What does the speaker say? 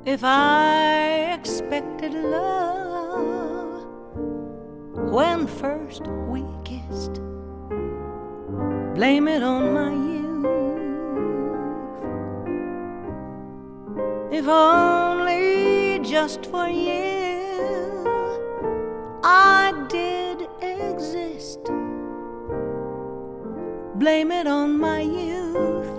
If I expected love when first we kissed, blame it on my youth. If only just for you I did exist, blame it on my youth.